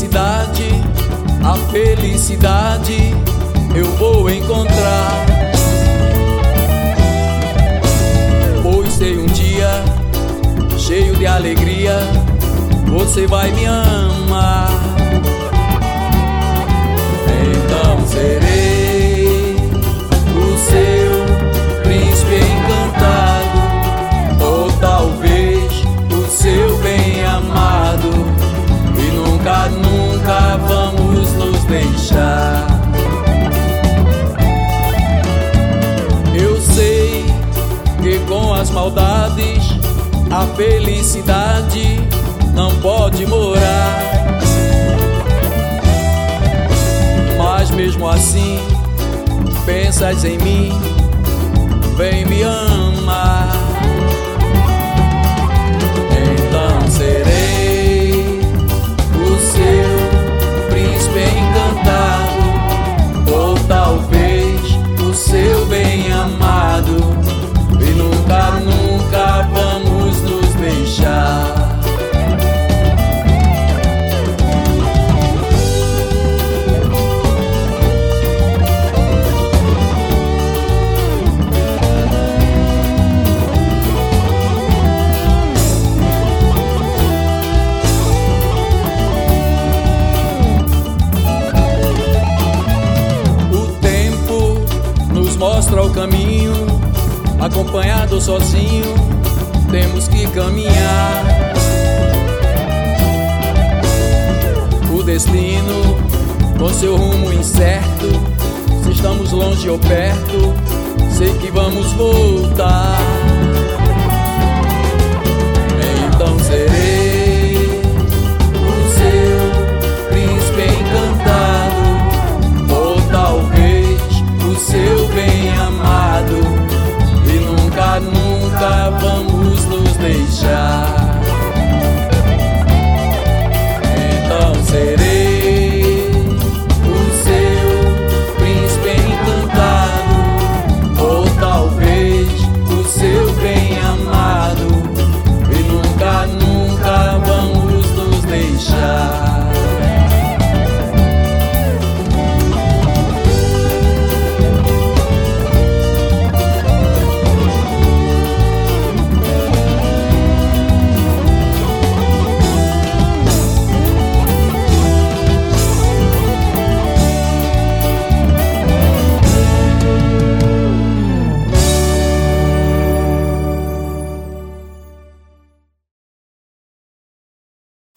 a felicidade eu vou encontrar. Pois sei um dia cheio de alegria, você vai me amar. Então serei o seu príncipe encantado, ou talvez o seu bem-amado, e nunca, nunca vamos nos deixar. Eu sei que com as maldades a felicidade não pode morar, mas mesmo assim pensas em mim, vem me amar. Então serei o seu príncipe encantado, ou talvez o seu bem-amado, e nunca, nunca vamos nos deixar. Mostra o caminho, acompanhado ou sozinho, temos que caminhar. O destino, com seu rumo incerto, se estamos longe ou perto, sei que vamos voltar.